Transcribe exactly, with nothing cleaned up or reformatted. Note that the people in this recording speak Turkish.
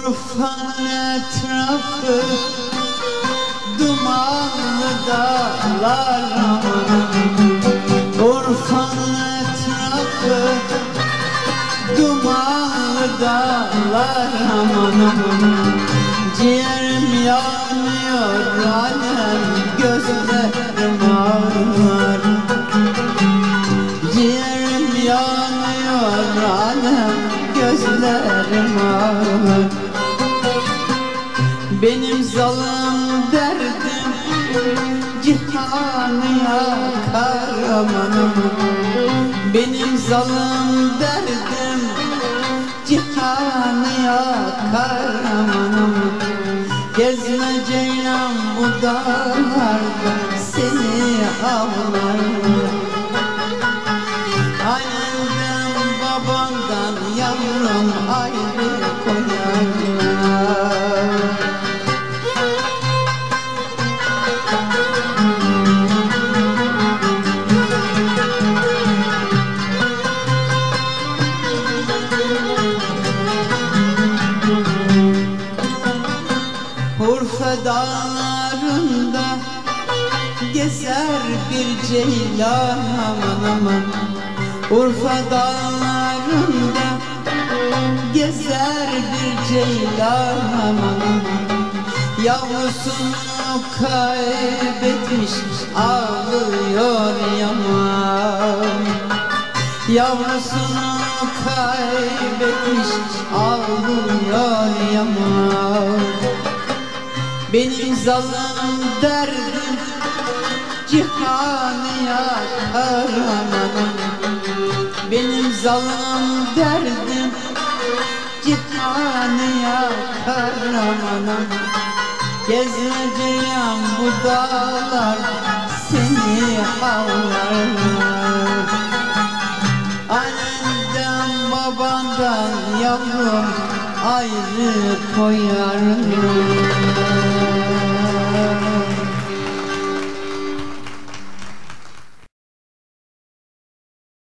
Urfa'nın etrafı dumanlı dağlar amanım. Urfa'nın etrafı dumanlı dağlar amanım. Ciğerim yanıyor alem, gözlerim ağlar. Ciğerim yanıyor alem, gözlerim ağlar. Benim zalim derdim cihanı yakar amanım. Benim zalim derdim cihanı yakar amanım. Gezme ceylan bu dağlarda, seni avlar. Annenden babandan yavrum ayrı koyarlar. Urfa dağlarında gezer bir ceylan aman aman. Urfa dağlarında gezer bir ceylan aman aman. Yavrusunu kaybetmiş ağlıyor yaman. Yavrusunu kaybetmiş ağlıyor yaman. Benim zalim derdim cihanı yakar amanım. Benim zalim derdim cihanı yakar amanım. Gezme ceylan bu dağlar, seni avlar. Annenden babandan yavrum ayrı koyarlar.